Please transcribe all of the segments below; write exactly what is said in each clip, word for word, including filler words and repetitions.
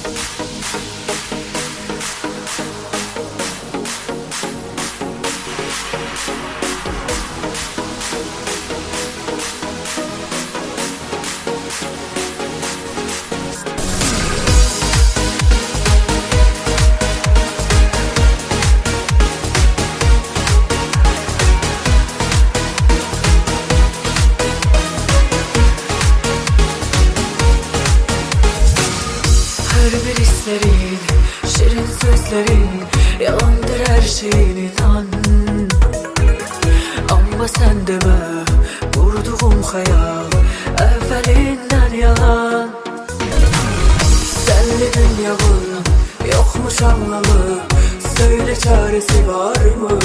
Bir hislerin, şirin sözlerin, yalandır her şeyin inan. Ama sen deme, kurduğum hayal evvelinden yalan. Senli dünyamın yokmuş anlamı, söyle çaresi var mı?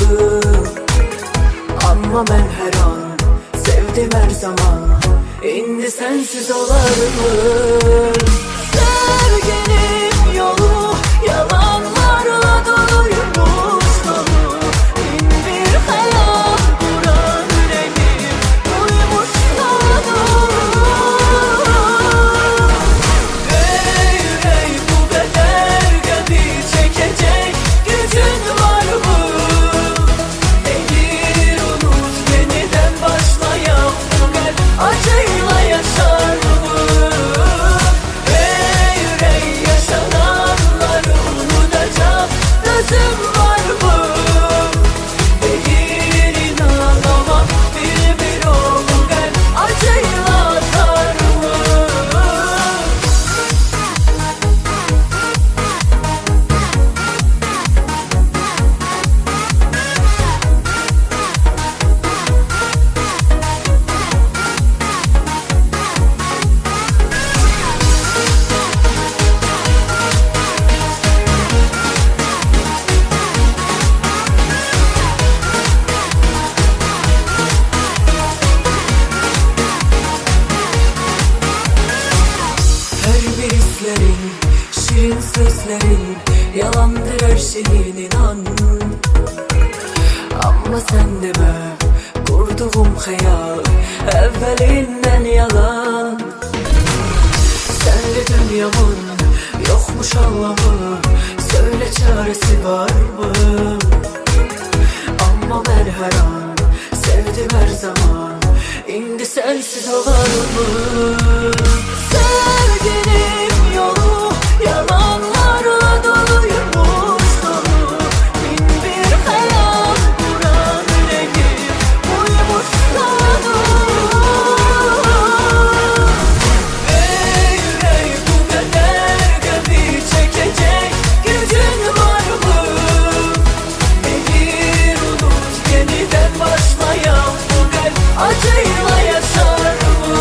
Ama ben her an sevdim her zaman, indi sensiz olar mı? Sevginin yolu yalanlarla doluymuş dolu. Bin bir hayal kuran yüreğim duymuş sonu. Ey yüreğim, bu kadar gemi çekecek gücün var mı? Eğil unut, yeniden başlayan bu kalp acıyla yaşar mı? Sözüm var mı? Değil inan ama bir bir o bu kalp acıyla atar mı? Şirin sözlerin, yalandır her şeyin inan. Ama sen deme, kurduğum hayal evvelinden yalan. Senli dünyamın yokmuş anlamı, söyle çaresi var mı? Ama ben her an sevdim her zaman, indi sensiz olar mı? Sevginin yolu yalanlarla doluymuş dolu. Bin bir hayal kuran yüreğim uymuş sonu. Ey yüreğim, bu kadar gemi çekecek gücün var mı? Eğil unut, yeniden başlayan bu kalp acıyla yaşar mı?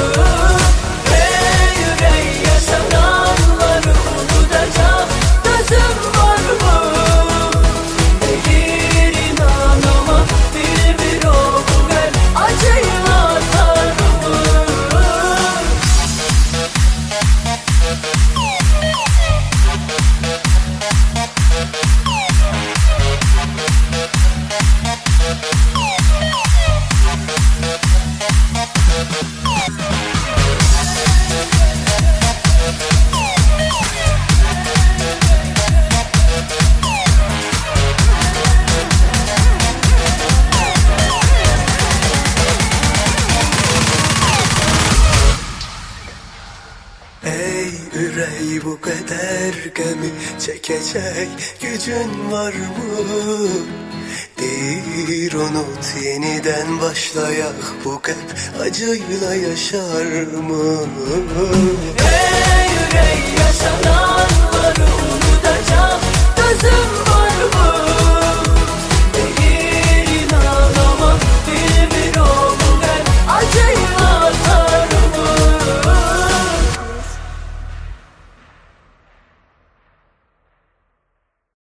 Ey yüreği, bu kadar gemi çekecek gücün var mı? Değil unut, yeniden başlayak bu kalp acıyla yaşar mı? Ey yüreği, yaşananlar